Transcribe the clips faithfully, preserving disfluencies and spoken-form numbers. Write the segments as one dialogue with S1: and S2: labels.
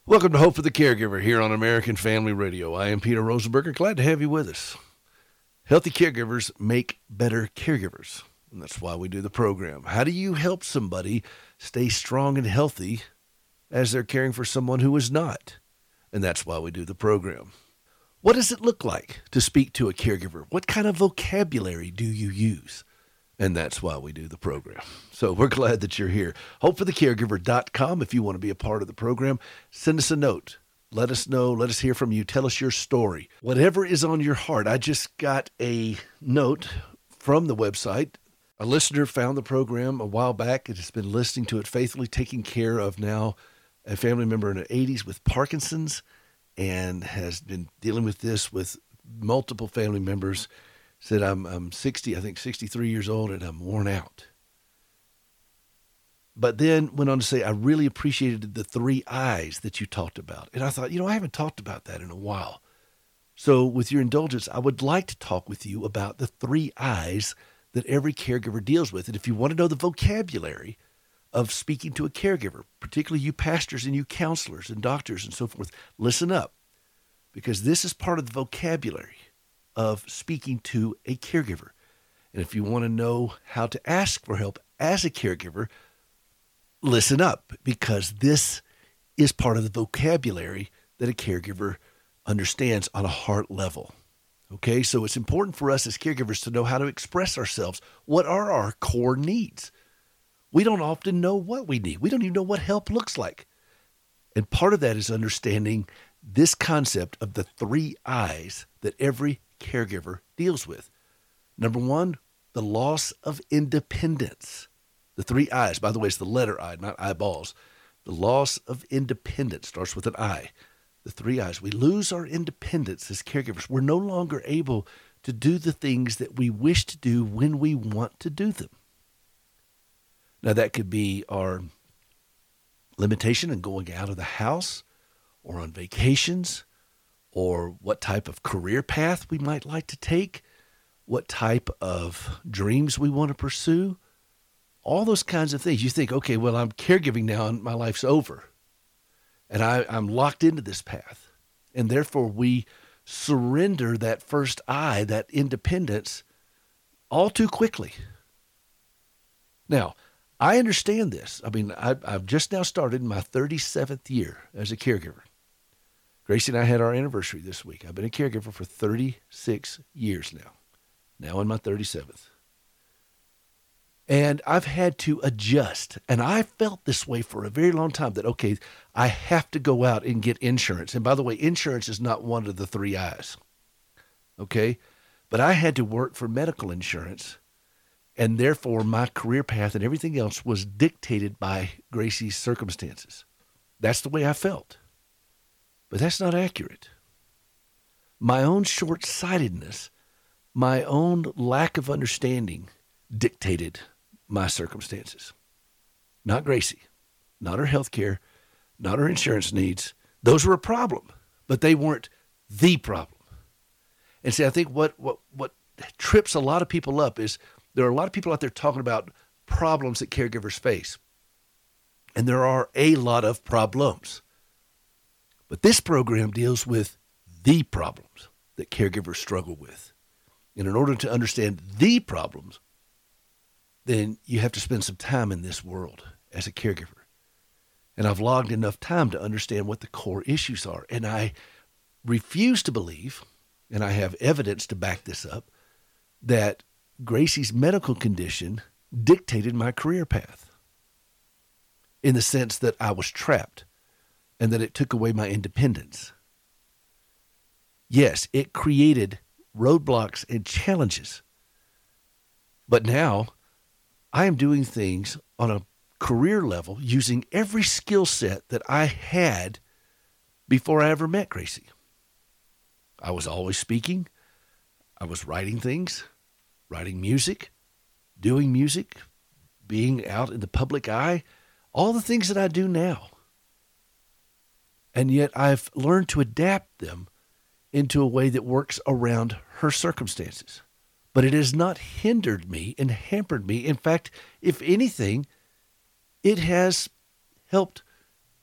S1: Welcome to Hope for the Caregiver here on American Family Radio. I am Peter Rosenberger. Glad to have you with us. Healthy caregivers make better caregivers, and that's why we do the program. How do you help somebody stay strong and healthy as they're caring for someone who is not? And that's why we do the program. What does it look like to speak to a caregiver? What kind of vocabulary do you use? And that's why we do the program. So we're glad that you're here. hope for the caregiver dot com if you want to be a part of the program. Send us a note. Let us know. Let us hear from you. Tell us your story. Whatever is on your heart. I just got a note from the website. A listener found the program a while back and has been listening to it faithfully, taking care of now a family member in her eighties with Parkinson's, and has been dealing with this with multiple family members. Said, I'm I'm sixty, I think sixty-three years old, and I'm worn out. But then went on to say, I really appreciated the three I's that you talked about. And I thought, you know, I haven't talked about that in a while. So with your indulgence, I would like to talk with you about the three I's that every caregiver deals with. And if you want to know the vocabulary of speaking to a caregiver, particularly you pastors and you counselors and doctors and so forth, listen up, because this is part of the vocabulary of speaking to a caregiver. And if you want to know how to ask for help as a caregiver, listen up, because this is part of the vocabulary that a caregiver understands on a heart level. Okay, so it's important for us as caregivers to know how to express ourselves. What are our core needs? We don't often know what we need. We don't even know what help looks like. And part of that is understanding this concept of the three I's that every caregiver deals with. Number one, the loss of independence. The three I's, by the way, is the letter I, not eyeballs. The loss of independence starts with an I. The three I's. We lose our independence as caregivers. We're no longer able to do the things that we wish to do when we want to do them. Now, that could be our limitation in going out of the house or on vacations, or what type of career path we might like to take, what type of dreams we want to pursue, all those kinds of things. You think, okay, well, I'm caregiving now and my life's over, and I, I'm locked into this path. And therefore, we surrender that first I, that independence, all too quickly. Now, I understand this. I mean, I, I've just now started my thirty-seventh year as a caregiver. Gracie and I had our anniversary this week. I've been a caregiver for thirty-six years now, now in my thirty-seventh. And I've had to adjust. And I felt this way for a very long time, that, okay, I have to go out and get insurance. And by the way, insurance is not one of the three I's, okay? But I had to work for medical insurance, and therefore my career path and everything else was dictated by Gracie's circumstances. That's the way I felt. But that's not accurate. My own short-sightedness, my own lack of understanding dictated my circumstances. Not Gracie, not her health care, not her insurance needs. Those were a problem, but they weren't the problem. And see, I think what, what, what trips a lot of people up is there are a lot of people out there talking about problems that caregivers face. And there are a lot of problems. But this program deals with the problems that caregivers struggle with. And in order to understand the problems, then you have to spend some time in this world as a caregiver. And I've logged enough time to understand what the core issues are. And I refuse to believe, and I have evidence to back this up, that Gracie's medical condition dictated my career path, in the sense that I was trapped and that it took away my independence. Yes, it created roadblocks and challenges. But now I am doing things on a career level using every skill set that I had before I ever met Gracie. I was always speaking. I was writing things, writing music, doing music, being out in the public eye, all the things that I do now. And yet I've learned to adapt them into a way that works around her circumstances. But it has not hindered me and hampered me. In fact, if anything, it has helped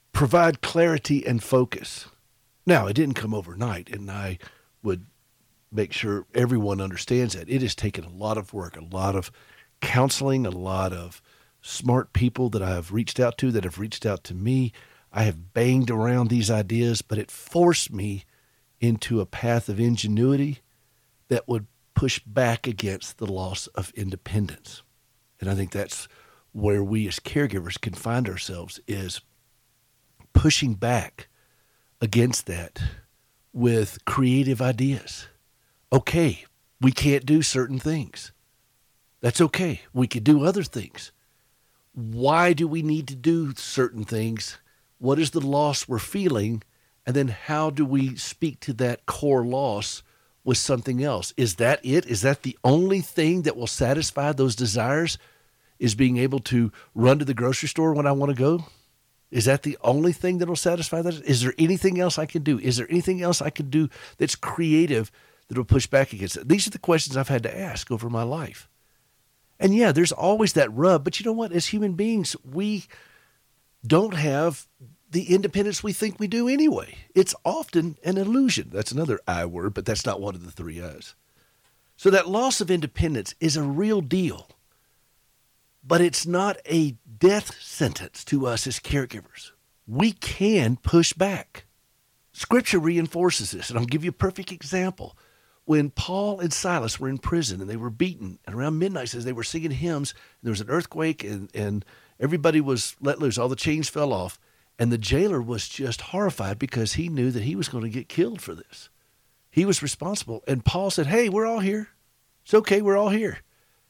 S1: provide clarity and focus. Now, it didn't come overnight, and I would make sure everyone understands that. It has taken a lot of work, a lot of counseling, a lot of smart people that I have reached out to, that have reached out to me. I have banged around these ideas, but it forced me into a path of ingenuity that would push back against the loss of independence. And I think that's where we as caregivers can find ourselves, is pushing back against that with creative ideas. Okay, we can't do certain things. That's okay. We can do other things. Why do we need to do certain things? What is the loss we're feeling? And then how do we speak to that core loss with something else? Is that it? Is that the only thing that will satisfy those desires? Is being able to run to the grocery store when I want to go? Is that the only thing that will satisfy that? Is there anything else I can do? Is there anything else I can do that's creative that will push back against it? These are the questions I've had to ask over my life. And yeah, there's always that rub, but you know what? As human beings, we don't have the independence we think we do anyway. It's often an illusion. That's another I word, but that's not one of the three I's. So that loss of independence is a real deal, but it's not a death sentence to us as caregivers. We can push back. Scripture reinforces this, and I'll give you a perfect example. When Paul and Silas were in prison and they were beaten, and around midnight, it says they were singing hymns, and there was an earthquake, and, and everybody was let loose. All the chains fell off, and the jailer was just horrified because he knew that he was going to get killed for this. He was responsible. And Paul said, hey, we're all here. It's okay, we're all here.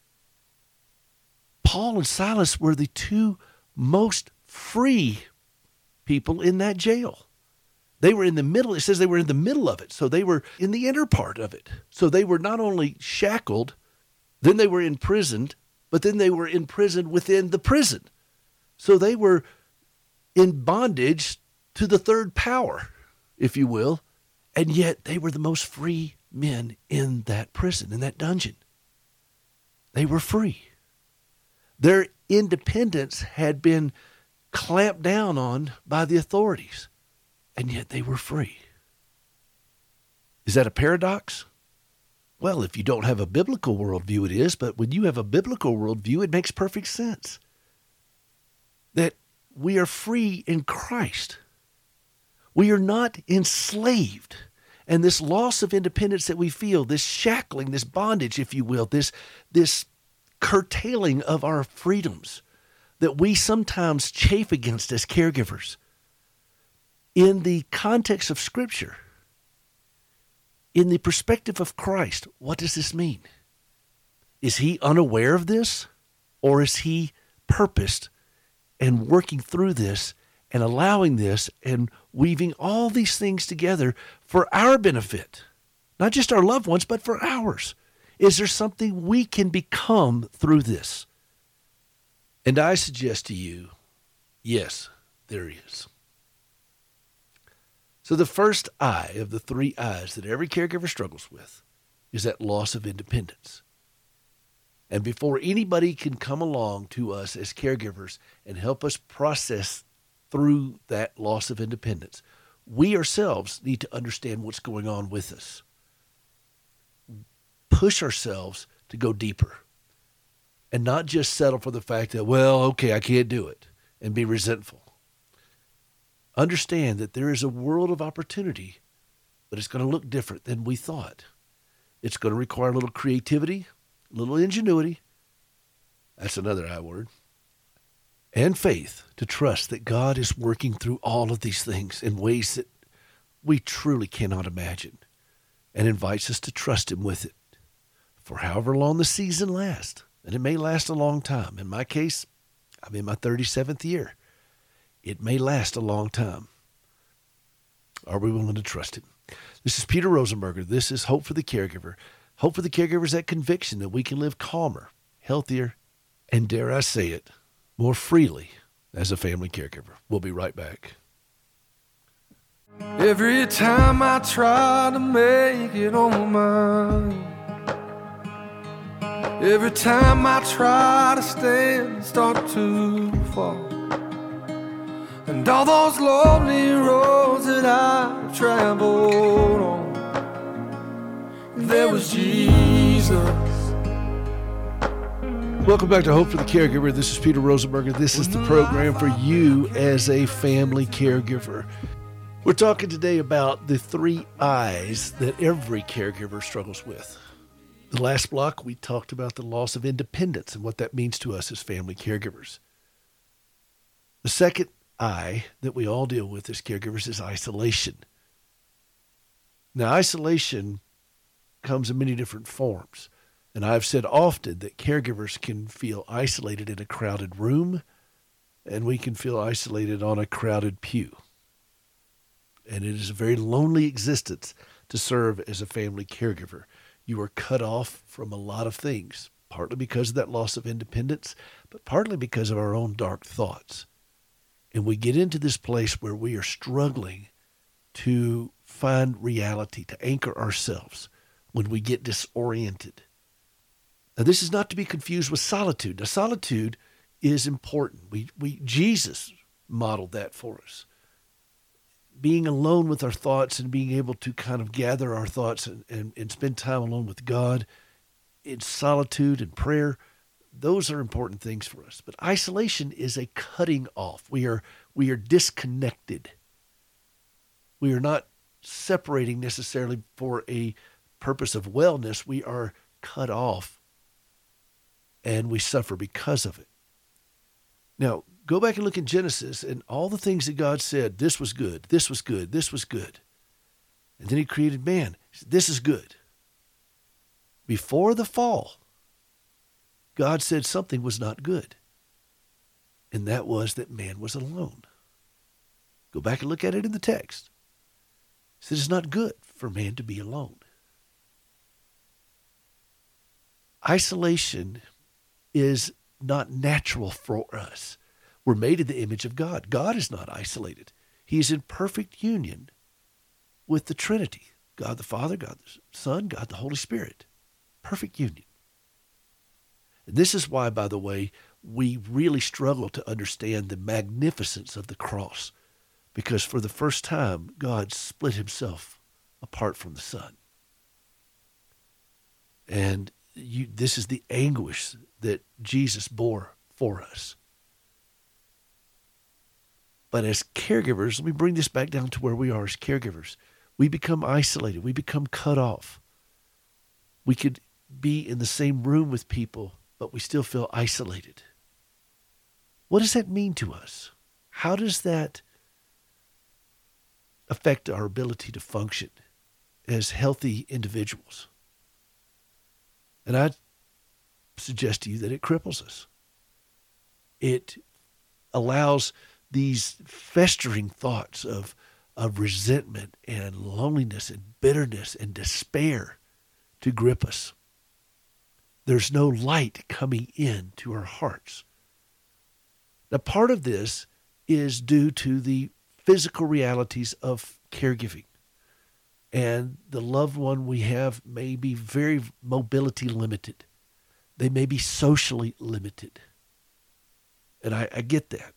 S1: Paul and Silas were the two most free people in that jail. They were in the middle. It says they were in the middle of it. So they were in the inner part of it. So they were not only shackled, then they were imprisoned, but then they were imprisoned within the prison. So they were in bondage to the third power, if you will. And yet they were the most free men in that prison, in that dungeon. They were free. Their independence had been clamped down on by the authorities, and yet they were free. Is that a paradox? Well, if you don't have a biblical worldview, it is, but when you have a biblical worldview, it makes perfect sense. That we are free in Christ. We are not enslaved. And this loss of independence that we feel, this shackling, this bondage, if you will, this, this curtailing of our freedoms that we sometimes chafe against as caregivers, in the context of Scripture, in the perspective of Christ, what does this mean? Is he unaware of this, or is he purposed and working through this and allowing this and weaving all these things together for our benefit? Not just our loved ones, but for ours. Is there something we can become through this? And I suggest to you, yes, there is. So the first I of the three I's that every caregiver struggles with is that loss of independence. And before anybody can come along to us as caregivers and help us process through that loss of independence, we ourselves need to understand what's going on with us. Push ourselves to go deeper and not just settle for the fact that, well, okay, I can't do it, and be resentful. Understand that there is a world of opportunity, but it's going to look different than we thought. It's going to require a little creativity, a little ingenuity. That's another I word. And faith to trust that God is working through all of these things in ways that we truly cannot imagine, and invites us to trust him with it for however long the season lasts. And it may last a long time. In my case, I'm in my thirty-seventh year. It may last a long time. Are we willing to trust him? This is Peter Rosenberger. This is Hope for the Caregiver. Hope for the Caregiver is that conviction that we can live calmer, healthier, and dare I say it, more freely as a family caregiver. We'll be right back.
S2: Every time I try to make it on my own, every time I try to stand, start to fall, and all those lonely roads that I've traveled on, there was Jesus.
S1: Welcome back to Hope for the Caregiver. This is Peter Rosenberger. This is the program for you as a family caregiver. We're talking today about the three I's that every caregiver struggles with. The last block, we talked about the loss of independence and what that means to us as family caregivers. The second I that we all deal with as caregivers is isolation. Now, isolation comes in many different forms. And I've said often that caregivers can feel isolated in a crowded room, and we can feel isolated on a crowded pew. And it is a very lonely existence to serve as a family caregiver. You are cut off from a lot of things, partly because of that loss of independence, but partly because of our own dark thoughts. And we get into this place where we are struggling to find reality, to anchor ourselves when we get disoriented. Now, this is not to be confused with solitude. Now, solitude is important. We, we, Jesus modeled that for us. Being alone with our thoughts and being able to kind of gather our thoughts and, and, and spend time alone with God in solitude and prayer, those are important things for us. But isolation is a cutting off. We are, we are disconnected. We are not separating necessarily for a purpose of wellness. We are cut off. And we suffer because of it. Now, go back and look in Genesis and all the things that God said, this was good, this was good, this was good. And then he created man. He said, this is good. Before the fall, God said something was not good. And that was that man was alone. Go back and look at it in the text. He said it's not good for man to be alone. Isolation is not natural for us. We're made in the image of God. God is not isolated. He is in perfect union with the Trinity, God the Father, God the Son, God the Holy Spirit. Perfect union. And this is why, by the way, we really struggle to understand the magnificence of the cross, because for the first time, God split himself apart from the Son. And You, this is the anguish that Jesus bore for us. But as caregivers, let me bring this back down to where we are as caregivers. We become isolated. We become cut off. We could be in the same room with people, but we still feel isolated. What does that mean to us? How does that affect our ability to function as healthy individuals? And I suggest to you that it cripples us. It allows these festering thoughts of, of resentment and loneliness and bitterness and despair to grip us. There's no light coming in to our hearts. Now, part of this is due to the physical realities of caregiving. And the loved one we have may be very mobility limited. They may be socially limited. And I, I get that.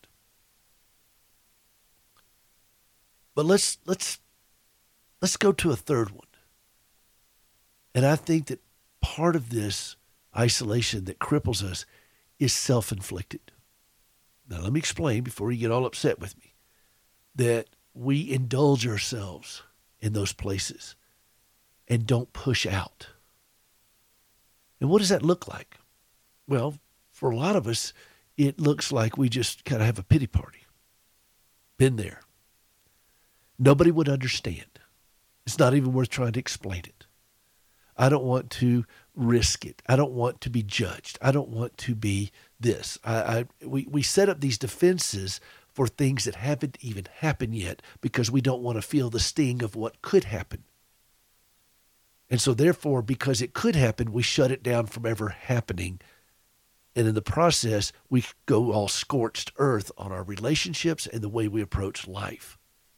S1: But let's let's let's go to a third one. And I think that part of this isolation that cripples us is self-inflicted. Now let me explain before you get all upset with me that we indulge ourselves in those places and don't push out. And what does that look like? Well, for a lot of us, it looks like we just kind of have a pity party. Been there. Nobody would understand. It's not even worth trying to explain it. I don't want to risk it. I don't want to be judged. I don't want to be this. I, I we, we set up these defenses for things that haven't even happened yet because we don't want to feel the sting of what could happen. And so therefore, because it could happen, we shut it down from ever happening. And in the process, we go all scorched earth on our relationships and the way we approach life.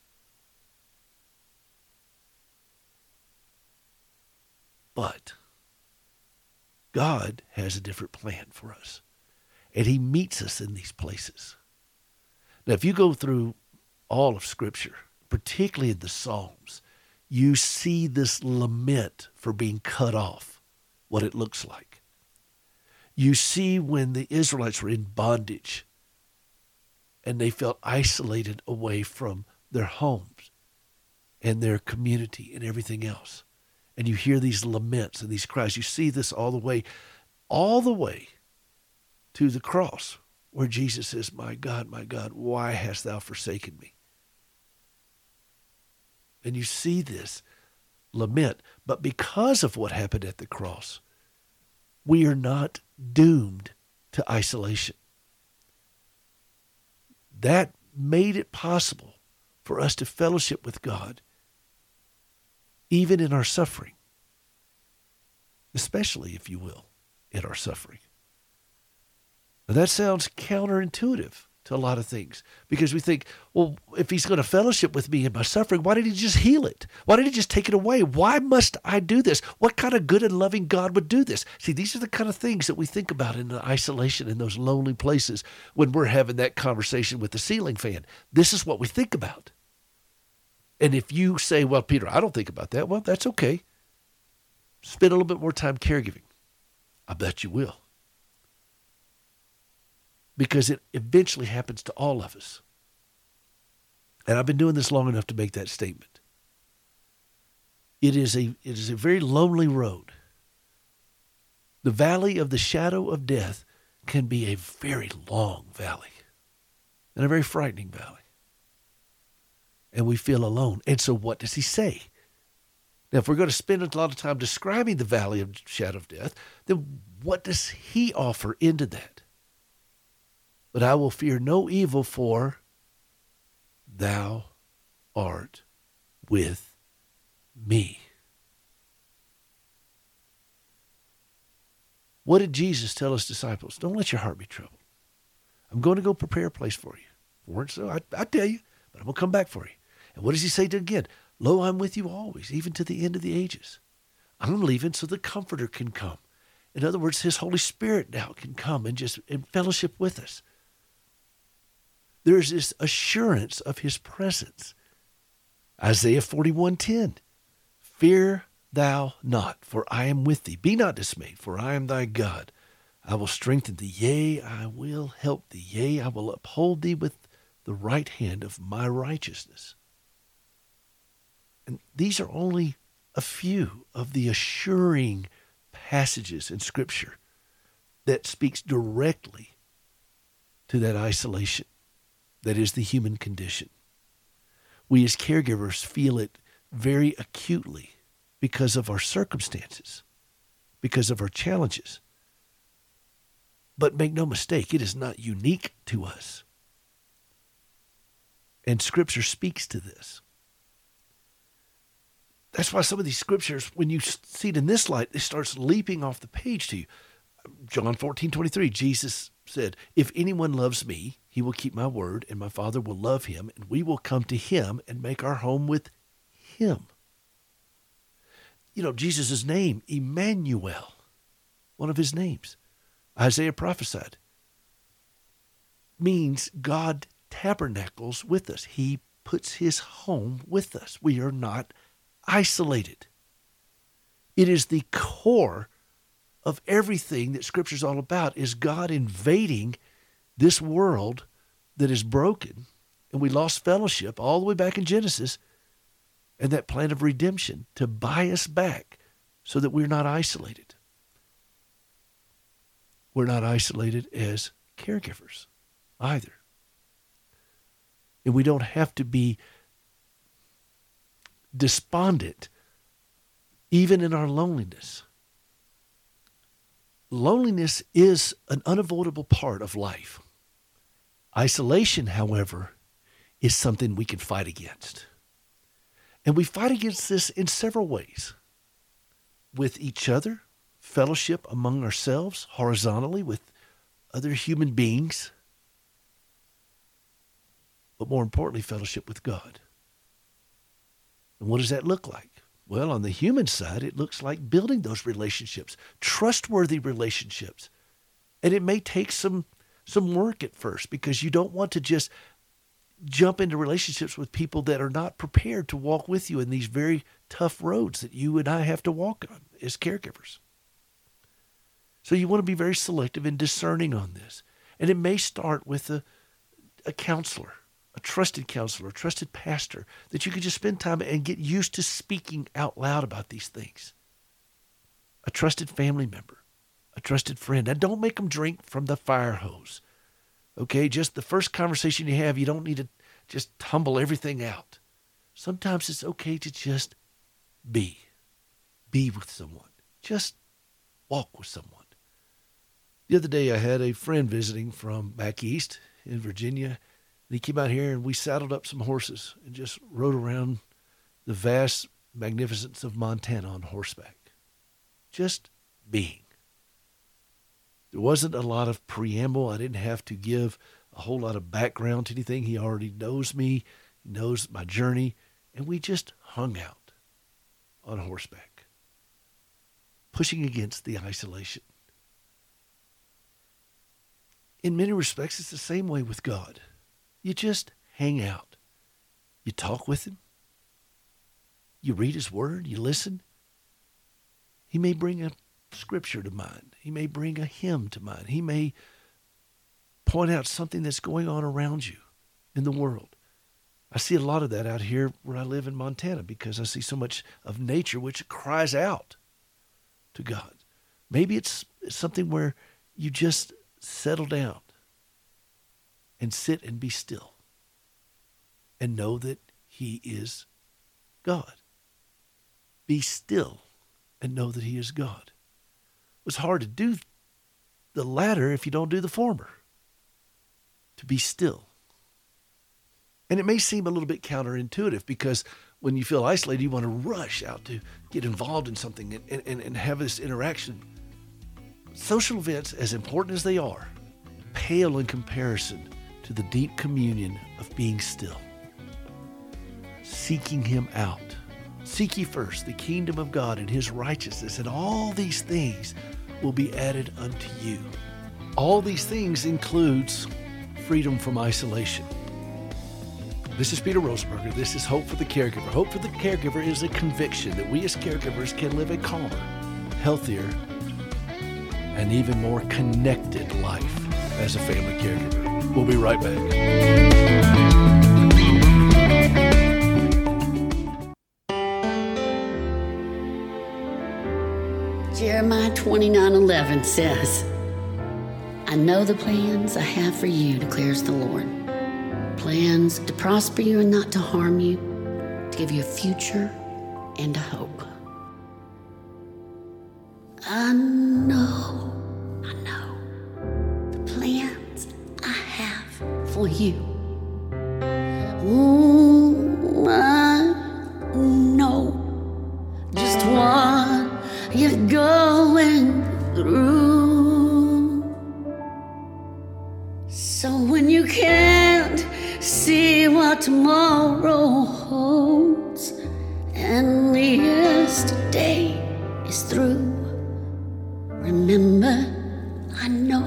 S1: But God has a different plan for us. And he meets us in these places. Now, if you go through all of Scripture, particularly in the Psalms, you see this lament for being cut off, what it looks like. You see when the Israelites were in bondage and they felt isolated away from their homes and their community and everything else. And you hear these laments and these cries. You see this all the way, all the way to the cross where Jesus says, "My God, my God, why hast thou forsaken me?" And you see this lament. But because of what happened at the cross, we are not doomed to isolation. That made it possible for us to fellowship with God, even in our suffering, especially, if you will, in our suffering. Now, that sounds counterintuitive to a lot of things, because we think, well, if he's going to fellowship with me in my suffering, why did he just heal it? Why did he just take it away? Why must I do this? What kind of good and loving God would do this? See, these are the kind of things that we think about in the isolation, in those lonely places when we're having that conversation with the ceiling fan. This is what we think about. And if you say, well, Peter, I don't think about that, well, that's okay. Spend a little bit more time caregiving. I bet you will. Because it eventually happens to all of us. And I've been doing this long enough to make that statement. It is a, it is a very lonely road. The valley of the shadow of death can be a very long valley and a very frightening valley. And we feel alone. And so what does he say? Now, if we're going to spend a lot of time describing the valley of shadow of death, then what does he offer into that? But I will fear no evil, for thou art with me. What did Jesus tell his disciples? Don't let your heart be troubled. I'm going to go prepare a place for you. If it weren't so, I, I tell you, but I'm going to come back for you. And what does he say to again? Lo, I'm with you always, even to the end of the ages. I'm leaving so the Comforter can come. In other words, his Holy Spirit now can come and just in fellowship with us. There's this assurance of his presence. Isaiah forty-one ten, fear thou not, for I am with thee. Be not dismayed, for I am thy God. I will strengthen thee, yea, I will help thee, yea, I will uphold thee with the right hand of my righteousness. And these are only a few of the assuring passages in Scripture that speaks directly to that isolation that is the human condition. We as caregivers feel it very acutely because of our circumstances, because of our challenges. But make no mistake, it is not unique to us. And Scripture speaks to this. That's why some of these scriptures, when you see it in this light, it starts leaping off the page to you. John fourteen twenty-three, Jesus said, if anyone loves me, he will keep my word, and my Father will love him, and we will come to him and make our home with him. You know, Jesus' name, Emmanuel, one of his names, Isaiah prophesied, means God tabernacles with us. He puts his home with us. We are not isolated. It is the core of everything that Scripture is all about, is God invading this world that is broken, and we lost fellowship all the way back in Genesis, and that plan of redemption to buy us back so that we're not isolated. We're not isolated as caregivers either. And we don't have to be despondent even in our loneliness. Loneliness is an unavoidable part of life. Isolation, however, is something we can fight against. And we fight against this in several ways. With each other, fellowship among ourselves, horizontally with other human beings, but more importantly, fellowship with God. And what does that look like? Well, on the human side, it looks like building those relationships, trustworthy relationships. And it may take some, some work at first, because you don't want to just jump into relationships with people that are not prepared to walk with you in these very tough roads that you and I have to walk on as caregivers. So you want to be very selective and discerning on this. And it may start with a, a counselor, a trusted counselor, a trusted pastor, that you can just spend time and get used to speaking out loud about these things. A trusted family member, a trusted friend. Now, don't make them drink from the fire hose. Okay, just the first conversation you have, you don't need to just tumble everything out. Sometimes it's okay to just be. Be with someone. Just walk with someone. The other day I had a friend visiting from back east in Virginia, and he came out here and we saddled up some horses and just rode around the vast magnificence of Montana on horseback. Just being. There wasn't a lot of preamble. I didn't have to give a whole lot of background to anything. He already knows me, he knows my journey, and we just hung out on horseback, pushing against the isolation. In many respects, it's the same way with God. You just hang out. You talk with him. You read his word. You listen. He may bring a scripture to mind. He may bring a hymn to mind. He may point out something that's going on around you in the world. I see a lot of that out here where I live in Montana because I see so much of nature which cries out to God. Maybe it's something where you just settle down and sit and be still and know that he is God. Be still and know that he is God. It's hard to do the latter if you don't do the former. To be still. And it may seem a little bit counterintuitive because when you feel isolated, you want to rush out to get involved in something and, and, and have this interaction. Social events, as important as they are, pale in comparison to the deep communion of being still. Seeking him out. Seek ye first the kingdom of God and his righteousness, and all these things will be added unto you. All these things includes freedom from isolation. This is Peter Rosenberger. This is Hope for the Caregiver. Hope for the Caregiver is a conviction that we as caregivers can live a calmer, healthier, and even more connected life as a family caregiver. We'll be right back.
S3: Jeremiah twenty-nine eleven says, I know the plans I have for you, declares the Lord. Plans to prosper you and not to harm you, to give you a future and a hope. I know, I know the plans I have for you. Ooh, I know just what you're going through. So when you can't see what tomorrow holds and yesterday is through, remember, I know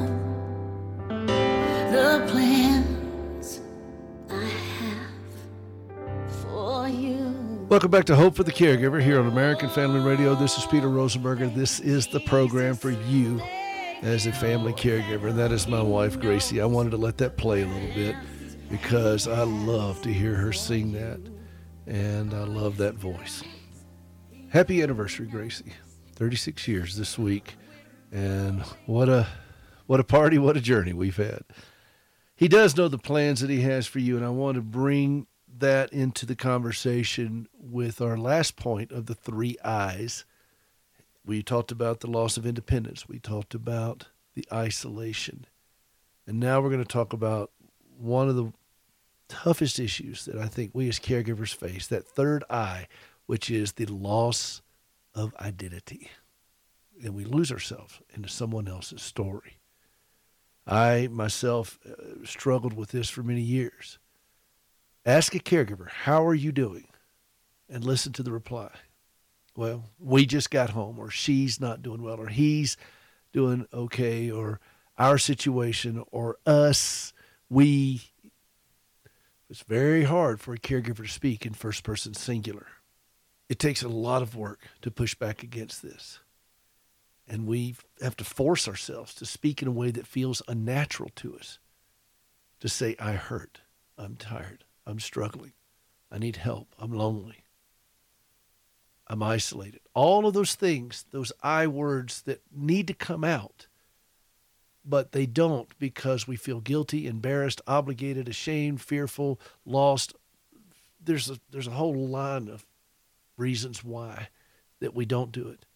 S3: the plans I have for you.
S1: Welcome back to Hope for the Caregiver here on American Family Radio. This is Peter Rosenberger. This is the program for you as a family caregiver, and that is my wife, Gracie. I wanted to let that play a little bit because I love to hear her sing that, and I love that voice. Happy anniversary, Gracie. thirty-six years this week, and what a what a party, what a journey we've had. He does know the plans that he has for you, and I want to bring that into the conversation with our last point of the three I's. We talked about the loss of independence. We talked about the isolation. And now we're going to talk about one of the toughest issues that I think we as caregivers face, that third I, which is the loss of identity. And we lose ourselves into someone else's story. I myself uh, struggled with this for many years. Ask a caregiver, how are you doing? And listen to the reply. Well, we just got home, or she's not doing well, or he's doing okay, or our situation, or us, we. It's very hard for a caregiver to speak in first person singular. It takes a lot of work to push back against this. And we have to force ourselves to speak in a way that feels unnatural to us. To say, I hurt, I'm tired, I'm struggling, I need help, I'm lonely, I'm isolated. All of those things, those I words that need to come out, but they don't because we feel guilty, embarrassed, obligated, ashamed, fearful, lost. There's a, there's a whole line of reasons why that we don't do it.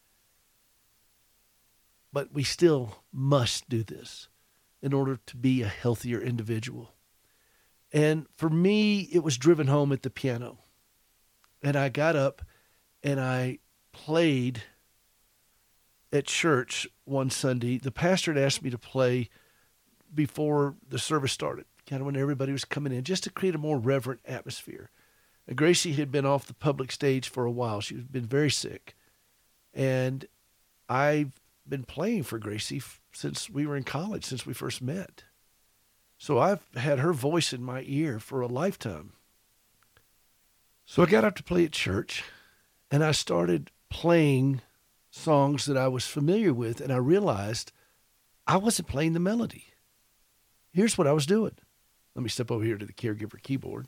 S1: But we still must do this in order to be a healthier individual. And for me, it was driven home at the piano. And I got up and I played at church one Sunday. The pastor had asked me to play before the service started, kind of when everybody was coming in, just to create a more reverent atmosphere. And Gracie had been off the public stage for a while. She had been very sick. And I've been playing for Gracie f- since we were in college, since we first met. So I've had her voice in my ear for a lifetime. So I got up to play at church, and I started playing songs that I was familiar with, and I realized I wasn't playing the melody. Here's what I was doing. Let me step over here to the caregiver keyboard.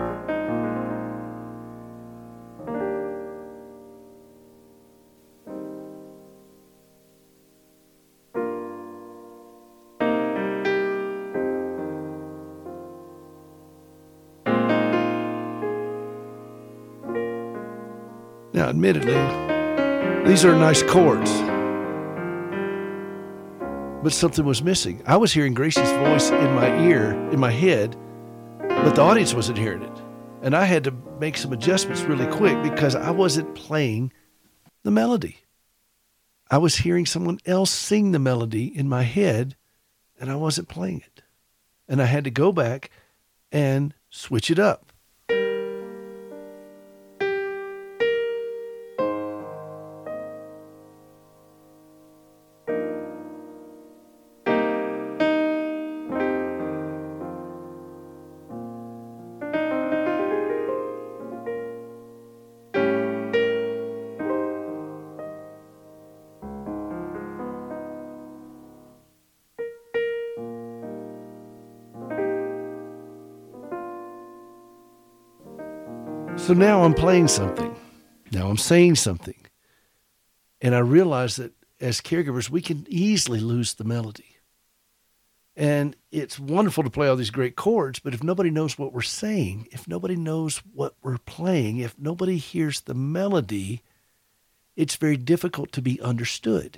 S1: Now, admittedly, these are nice chords, but something was missing. I was hearing Gracie's voice in my ear, in my head, but the audience wasn't hearing it. And I had to make some adjustments really quick because I wasn't playing the melody. I was hearing someone else sing the melody in my head, and I wasn't playing it. And I had to go back and switch it up. So now I'm playing something. Now I'm saying something. And I realize that as caregivers, we can easily lose the melody. And it's wonderful to play all these great chords, but if nobody knows what we're saying, if nobody knows what we're playing, if nobody hears the melody, it's very difficult to be understood.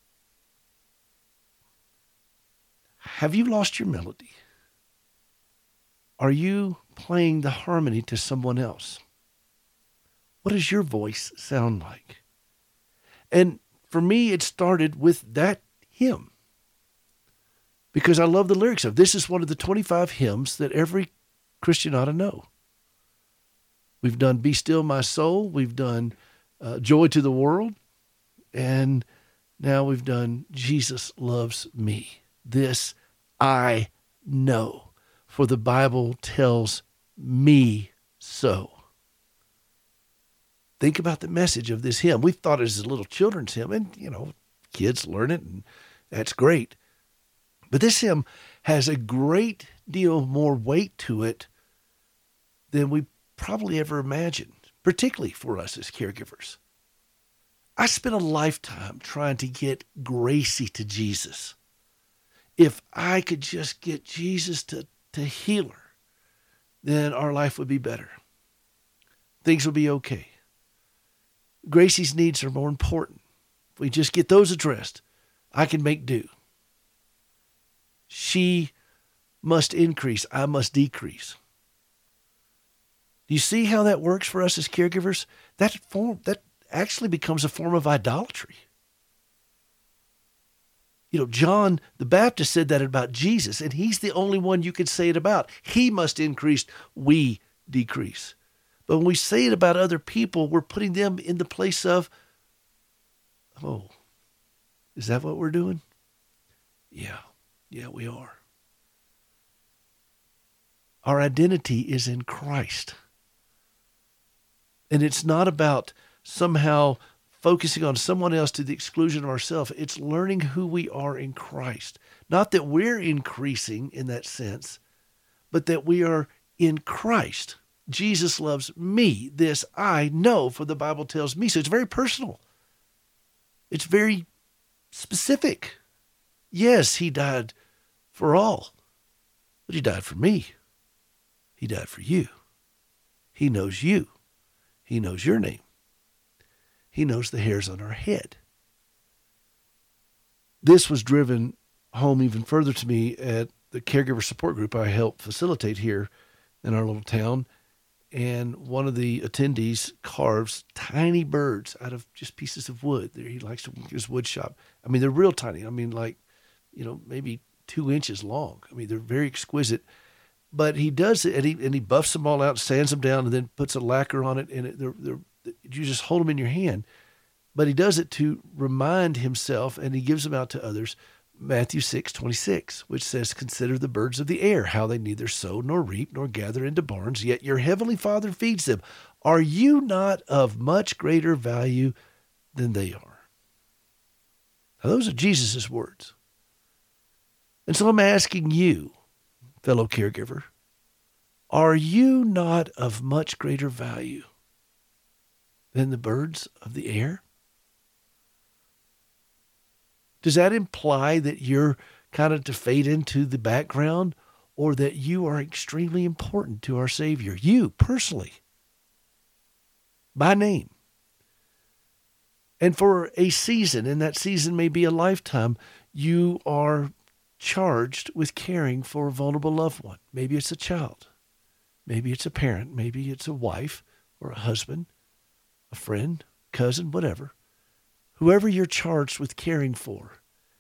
S1: Have you lost your melody? Are you playing the harmony to someone else? What does your voice sound like? And for me, it started with that hymn. Because I love the lyrics of this is one of the twenty-five hymns that every Christian ought to know. We've done Be Still My Soul. We've done uh, Joy to the World. And now we've done Jesus Loves Me. This I know, for the Bible tells me so. Think about the message of this hymn. We've thought it as a little children's hymn, and, you know, kids learn it, and that's great. But this hymn has a great deal more weight to it than we probably ever imagined, particularly for us as caregivers. I spent a lifetime trying to get Gracie to Jesus. If I could just get Jesus to, to heal her, then our life would be better. Things would be okay. Gracie's needs are more important. If we just get those addressed, I can make do. She must increase, I must decrease. Do you see how that works for us as caregivers? That form, that actually becomes a form of idolatry. You know, John the Baptist said that about Jesus, and he's the only one you could say it about. He must increase, we decrease. But when we say it about other people, we're putting them in the place of, oh, is that what we're doing? Yeah, yeah, we are. Our identity is in Christ. And it's not about somehow focusing on someone else to the exclusion of ourselves. It's learning who we are in Christ. Not that we're increasing in that sense, but that we are in Christ. Jesus loves me. This I know, for the Bible tells me. So it's very personal. It's very specific. Yes, he died for all, but he died for me. He died for you. He knows you. He knows your name. He knows the hairs on our head. This was driven home even further to me at the caregiver support group I help facilitate here in our little town. And one of the attendees carves tiny birds out of just pieces of wood. There, he likes to work his wood shop. I mean, they're real tiny. I mean, like, you know, maybe two inches long. I mean, they're very exquisite. But he does it, and he and he buffs them all out, sands them down, and then puts a lacquer on it, and it, they're, they're, you just hold them in your hand. But he does it to remind himself, and he gives them out to others. Matthew six twenty-six, which says, "Consider the birds of the air, how they neither sow nor reap nor gather into barns, yet your heavenly Father feeds them. Are you not of much greater value than they are?" Now, those are Jesus' words. And so I'm asking you, fellow caregiver, are you not of much greater value than the birds of the air? Does that imply that you're kind of to fade into the background, or that you are extremely important to our Savior? You, personally, by name. And for a season, and that season may be a lifetime, you are charged with caring for a vulnerable loved one. Maybe it's a child. Maybe it's a parent. Maybe it's a wife or a husband, a friend, cousin, whatever. Whoever you're charged with caring for,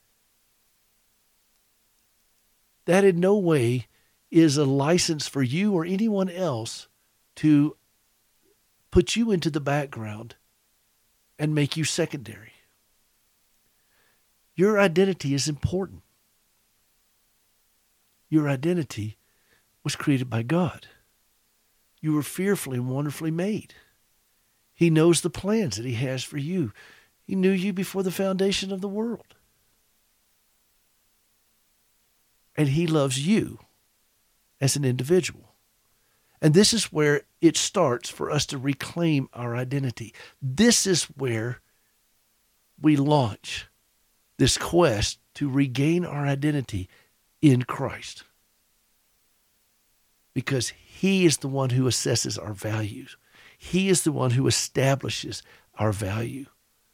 S1: that in no way is a license for you or anyone else to put you into the background and make you secondary. Your identity is important. Your identity was created by God. You were fearfully and wonderfully made. He knows the plans that he has for you. He knew you before the foundation of the world. And he loves you as an individual. And this is where it starts for us to reclaim our identity. This is where we launch this quest to regain our identity in Christ. Because he is the one who assesses our values. He is the one who establishes our value.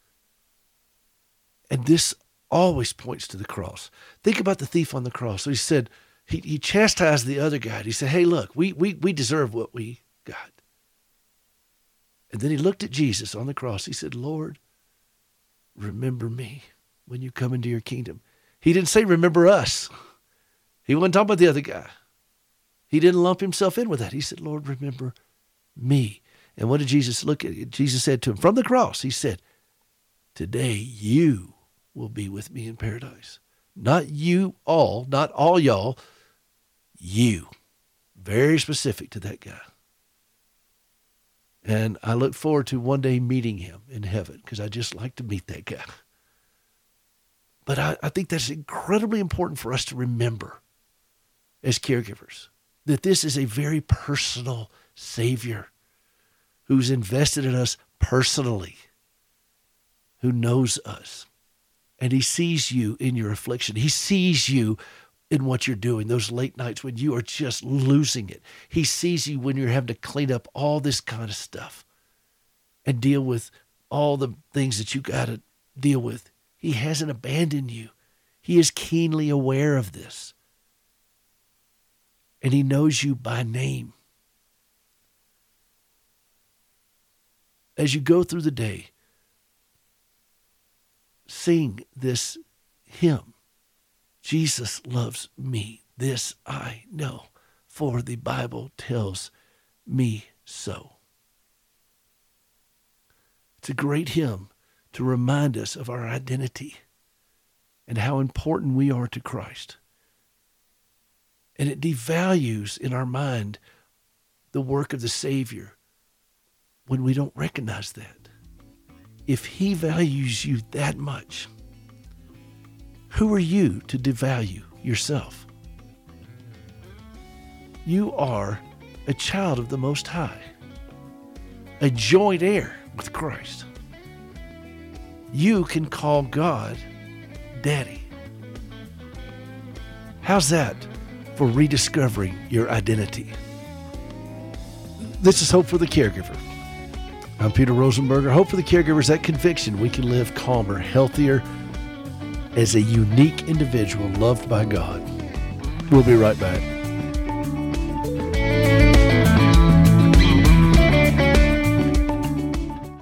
S1: And this always points to the cross. Think about the thief on the cross. So he said, he, he chastised the other guy. He said, hey, look, we, we, we deserve what we got. And then he looked at Jesus on the cross. He said, Lord, remember me when you come into your kingdom. He didn't say, remember us. He wasn't talking about the other guy. He didn't lump himself in with that. He said, Lord, remember me. And what did Jesus look at? Jesus said to him from the cross, he said, today you will be with me in paradise. Not you all, not all y'all, you. Very specific to that guy. And I look forward to one day meeting him in heaven, because I just like to meet that guy. But I, I think that's incredibly important for us to remember as caregivers, that this is a very personal Savior who's invested in us personally, who knows us. And he sees you in your affliction. He sees you in what you're doing, those late nights when you are just losing it. He sees you when you're having to clean up all this kind of stuff and deal with all the things that you got to deal with. He hasn't abandoned you. He is keenly aware of this. And he knows you by name. As you go through the day, sing this hymn. Jesus loves me, this I know, for the Bible tells me so. It's a great hymn to remind us of our identity and how important we are to Christ. And it devalues in our mind the work of the Savior when we don't recognize that. If he values you that much, who are you to devalue yourself? You are a child of the Most High, a joint heir with Christ. You can call God Daddy. How's that for rediscovering your identity? This is Hope for the Caregiver. I'm Peter Rosenberger. Hope for the Caregiver is that conviction we can live calmer, healthier, as a unique individual loved by God. We'll be right back.